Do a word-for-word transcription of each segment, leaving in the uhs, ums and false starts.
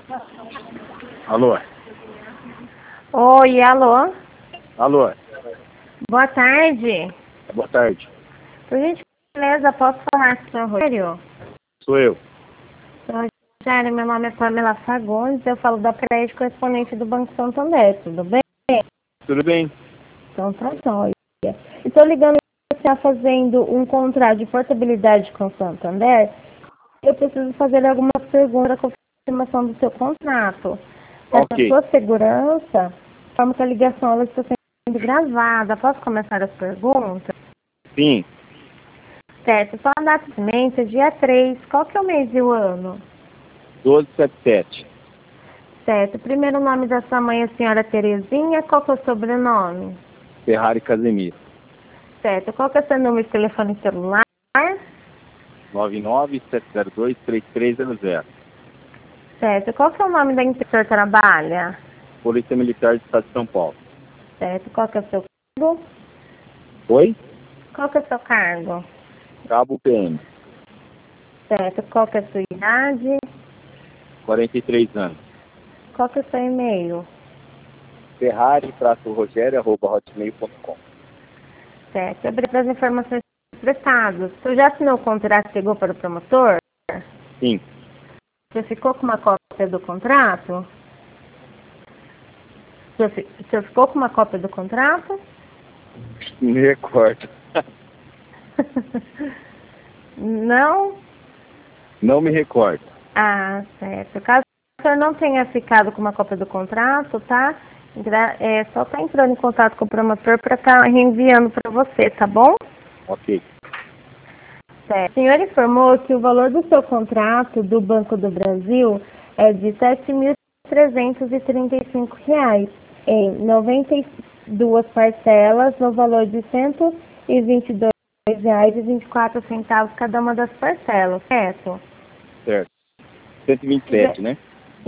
Alô? Oi, alô? Alô? Boa tarde. Boa tarde. Por gentileza, posso falar com o senhor Rogério? Sou eu. Senhor Rogério, meu nome é Pamela Fagundes, eu falo da prédio correspondente do Banco Santander, tudo bem? Tudo bem? Então tá jóia. Estou ligando que você está fazendo um contrato de portabilidade com o Santander. Eu preciso fazer algumas perguntas com a confirmação do seu contrato. Para Ok. sua segurança, como que a ligação ela está sendo gravada. Posso começar as perguntas? Sim. Certo. Sua data de nascimento é dia três. Qual que é o mês e o ano? doze setenta e sete. Certo. O primeiro nome da sua mãe é a senhora Terezinha. Qual que é o sobrenome? Ferrari Casemiro. Certo. Qual que é o seu número de telefone celular? nove nove sete zero dois três três zero zero. Certo. Qual que é o nome da empresa que o senhor trabalha? Polícia Militar do Estado de São Paulo. Certo. Qual que é o seu cargo? Oi? Qual que é o seu cargo? Cabo P M. Certo. Qual que é a sua idade? quarenta e três anos. Qual que é o seu e-mail? Ferrari traço Rogério arroba hotmail ponto com. Certo. Obrigado pelas informações prestadas. Você já assinou o contrato e chegou para o promotor? Sim. Você ficou com uma cópia do contrato? Você fi- você ficou com uma cópia do contrato? Me recordo. Não? Não me recordo. Ah, certo. Caso o senhor não tenha ficado com uma cópia do contrato, tá? Gra- É só estar entrando em contato com o promotor para estar reenviando para você, tá bom? Ok. Certo. O senhor informou que o valor do seu contrato do Banco do Brasil é de sete mil trezentos e trinta e cinco reais, em noventa e duas parcelas, no valor de cento e vinte e dois reais e vinte e quatro centavos cada uma das parcelas, certo? Certo. cento e vinte e sete, né?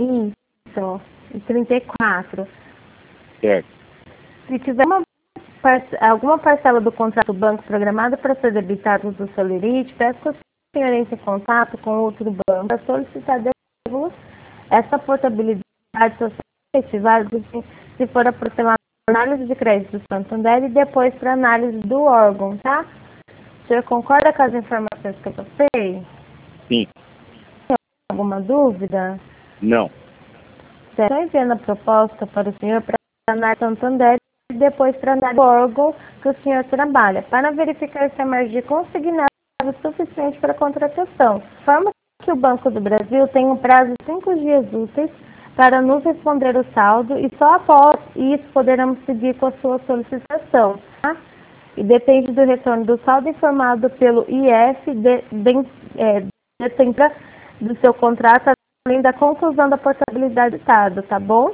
Isso, e trinta e quatro. Certo. Se tiver uma parce- alguma parcela do contrato do banco programada para ser debitada do seu limite, peço que o senhor entre em contato com outro banco para solicitar devolução. Essa portabilidade só será efetivada se se for aprovada pela análise de crédito do Santander e depois para análise do órgão, tá? O senhor concorda com as informações que eu passei? Sim. Tem alguma dúvida? Não. Estou enviando a proposta para o senhor para análise do Santander e depois para análise do órgão que o senhor trabalha, para verificar se a margem consignada é suficiente para a contratação. Forma que o Banco do Brasil tem um prazo de cinco dias úteis para nos responder o saldo e só após isso poderemos seguir com a sua solicitação, tá? E depende do retorno do saldo informado pelo I F de, de, é, detentora do seu contrato, além da conclusão da portabilidade do Estado, tá bom?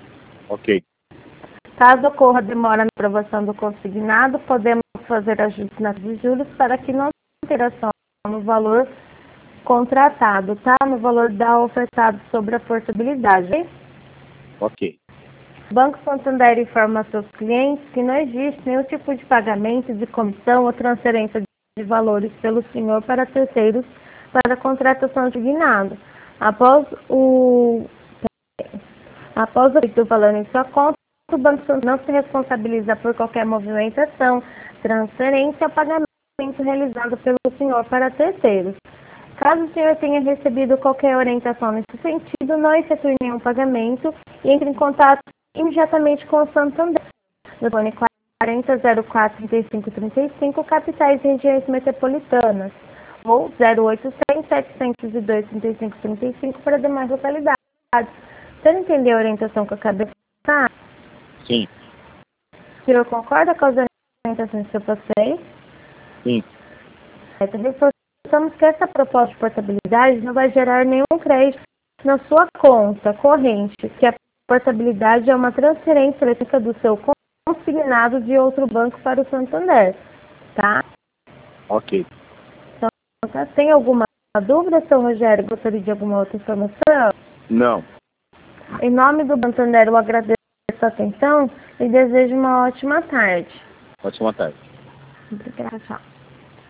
Ok. Caso ocorra demora na aprovação do consignado, podemos fazer ajustes nas de juros para que não tenha alteração no valor contratado, tá? No valor da ofertado sobre a portabilidade. Ok. O Banco Santander informa a seus clientes que não existe nenhum tipo de pagamento de comissão ou transferência de valores pelo senhor para terceiros para a contratação de guinado. Após o após o feito do valor em sua conta, o Banco Santander não se responsabiliza por qualquer movimentação, transferência ou pagamento realizado pelo senhor para terceiros. Caso o senhor tenha recebido qualquer orientação nesse sentido, não efetue nenhum pagamento e entre em contato imediatamente com o Santander. Telefone quarenta, zero quatro, trinta e cinco, trinta e cinco, capitais e regiões metropolitanas. Ou zero oitocentos, setecentos e dois, trinta e cinco, trinta e cinco para demais localidades. Você entendeu a orientação que eu acabei de passar? Sim. O senhor concorda com as orientações que eu passei? Sim. Certo. Reforçamos que essa proposta de portabilidade não vai gerar nenhum crédito na sua conta corrente, que a portabilidade é uma transferência eletrônica do seu consignado de outro banco para o Santander, tá? Ok. Então, tá? Tem alguma dúvida, seu Rogério? Gostaria de alguma outra informação? Não. Em nome do Santander, eu agradeço a sua atenção e desejo uma ótima tarde. Ótima tarde. Obrigada, tchau.